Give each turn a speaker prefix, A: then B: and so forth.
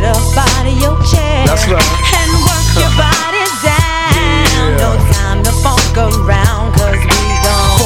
A: get up out of your chair.
B: That's right.